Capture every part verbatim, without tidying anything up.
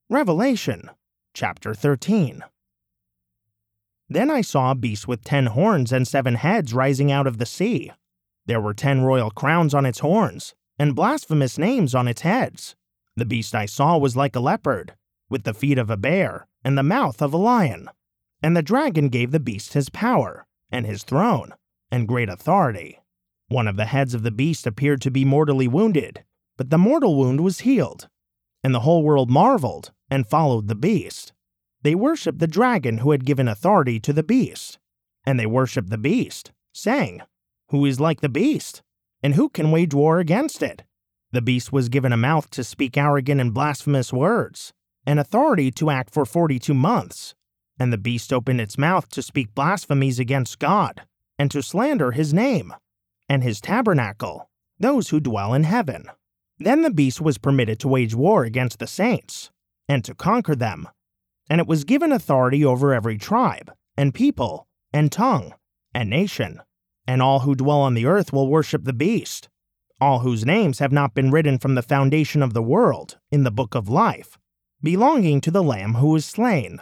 Revelation, chapter thirteen. Then I saw a beast with ten horns and seven heads rising out of the sea. There were ten royal crowns on its horns, and blasphemous names on its heads. The beast I saw was like a leopard, with the feet of a bear and the mouth of a lion. And the dragon gave the beast his power, and his throne, and great authority. One of the heads of the beast appeared to be mortally wounded, but the mortal wound was healed. And the whole world marveled and followed the beast. They worshipped the dragon who had given authority to the beast. And they worshipped the beast, saying, "Who is like the beast? And who can wage war against it?" The beast was given a mouth to speak arrogant and blasphemous words, and authority to act for forty-two months. And the beast opened its mouth to speak blasphemies against God, and to slander his name, and his tabernacle, those who dwell in heaven. Then the beast was permitted to wage war against the saints, and to conquer them. And it was given authority over every tribe, and people, and tongue, and nation. And all who dwell on the earth will worship the beast, all whose names have not been written from the foundation of the world in the book of life, belonging to the Lamb who was slain.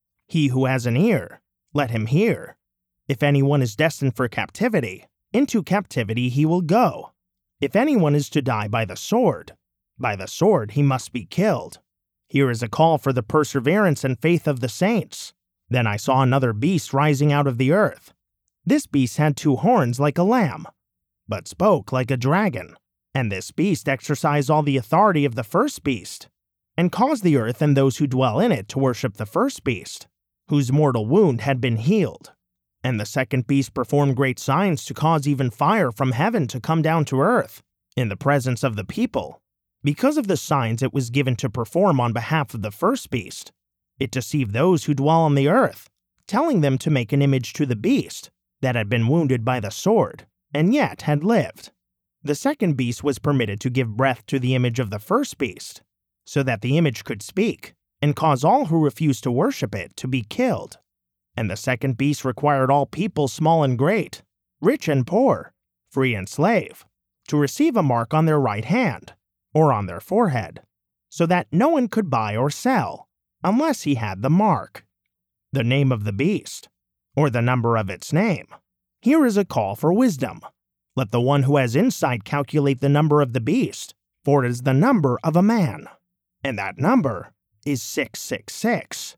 He who has an ear, let him hear. If anyone is destined for captivity, into captivity he will go. If anyone is to die by the sword, by the sword he must be killed. Here is a call for the perseverance and faith of the saints. Then I saw another beast rising out of the earth. This beast had two horns like a lamb, but spoke like a dragon. And this beast exercised all the authority of the first beast, and caused the earth and those who dwell in it to worship the first beast, whose mortal wound had been healed. And the second beast performed great signs to cause even fire from heaven to come down to earth, in the presence of the people. Because of the signs it was given to perform on behalf of the first beast, it deceived those who dwell on the earth, telling them to make an image to the beast that had been wounded by the sword, and yet had lived. The second beast was permitted to give breath to the image of the first beast, so that the image could speak, and cause all who refused to worship it to be killed. And the second beast required all people, small and great, rich and poor, free and slave, to receive a mark on their right hand, or on their forehead, so that no one could buy or sell, unless he had the mark, the name of the beast, or the number of its name. Here is a call for wisdom. Let the one who has insight calculate the number of the beast, for it is the number of a man, and that number is six six six.